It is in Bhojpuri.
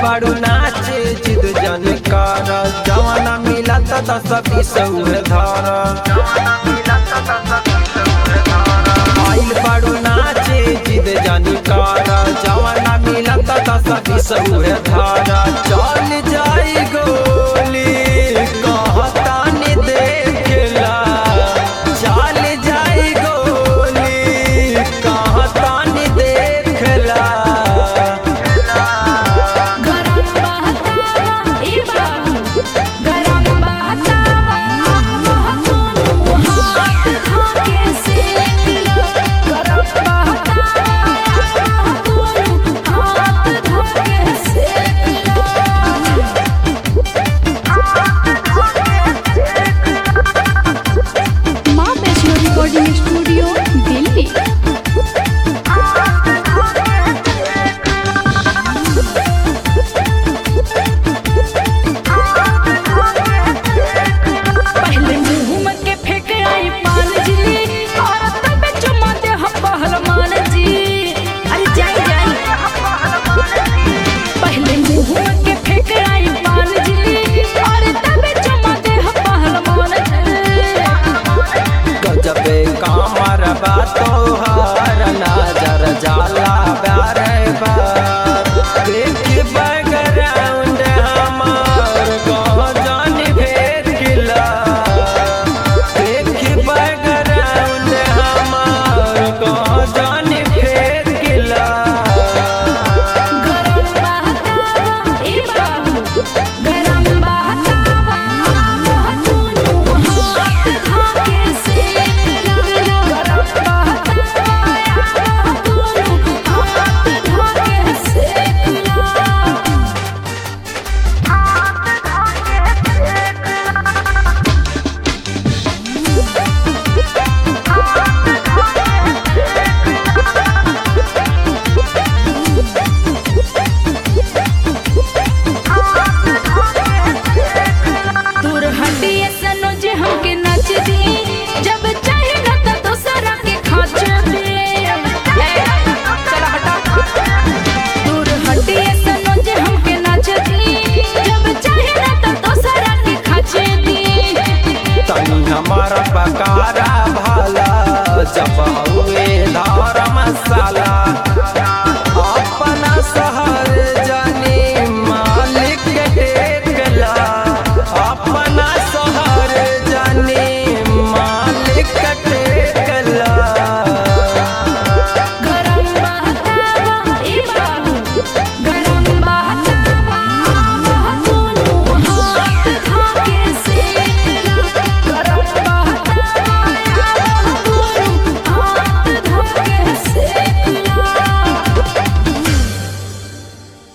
बाड़ू नाचे जिद जन कर जवाना मिला तो 10-20 धर आइल बाड़ू नाचे जिद जन कर जवाना मिला तो 10-20 धर चल जाई गोली कहता ने देखला चल जाई गोली कहता ने देखला रिकॉर्डिंग स्टूडियो दिल्ली। पहले मुंह में के फेंक आई पान जी और तब चुमा दे हम पहलवान जी। अरे जाई जाई पहले मुंह में के फेंक आई पान जी और तब चुमा दे हम पहलवान जी। गजबे कामर तोहर नजर जाला बारे बार देख बैकग्राउंड हमार गजन भेद गिला देख बैकग्राउंड हमार गजन भेद गिला हमारा बकारा भाला जब हुए धार मसाला